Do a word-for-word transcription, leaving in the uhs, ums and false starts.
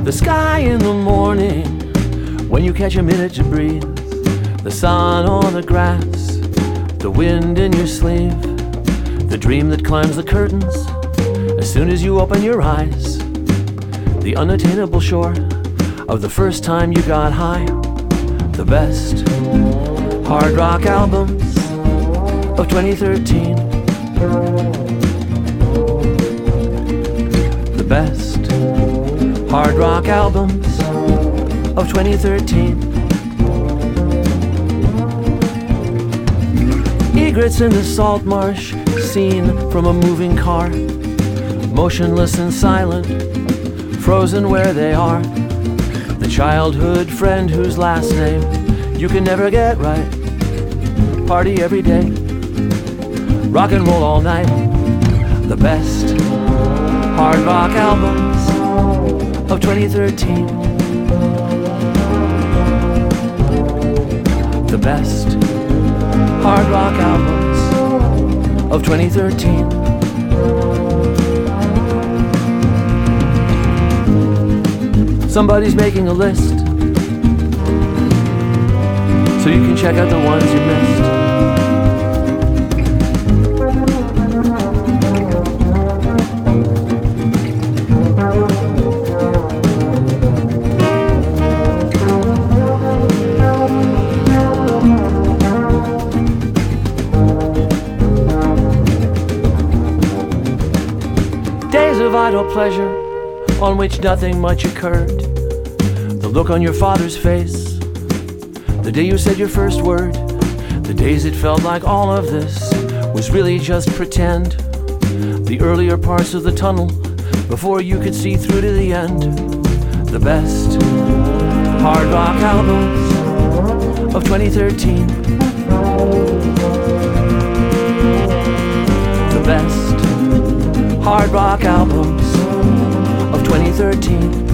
The sky in the morning, when you catch a minute to breathe. The sun on the grass, the wind in your sleeve. The dream that climbs the curtains as soon as you open your eyes. The unattainable shore of the first time you got high. The best hard rock albums of twenty thirteen. The best hard rock albums of twenty thirteen. Egrets in the salt marsh, seen from a moving car. Motionless and silent, frozen where they are. The childhood friend whose last name you can never get right. Party every day, rock and roll all night. The best hard rock albums of twenty thirteen. The best hard rock albums of twenty thirteen. Somebody's making a list so you can check out the ones you missed. Days of idle pleasure on which nothing much occurred. The look on your father's face, the day you said your first word. The days it felt like all of this was really just pretend. The earlier parts of the tunnel before you could see through to the end. The best hard rock albums of twenty thirteen. The best hard rock albums of twenty thirteen.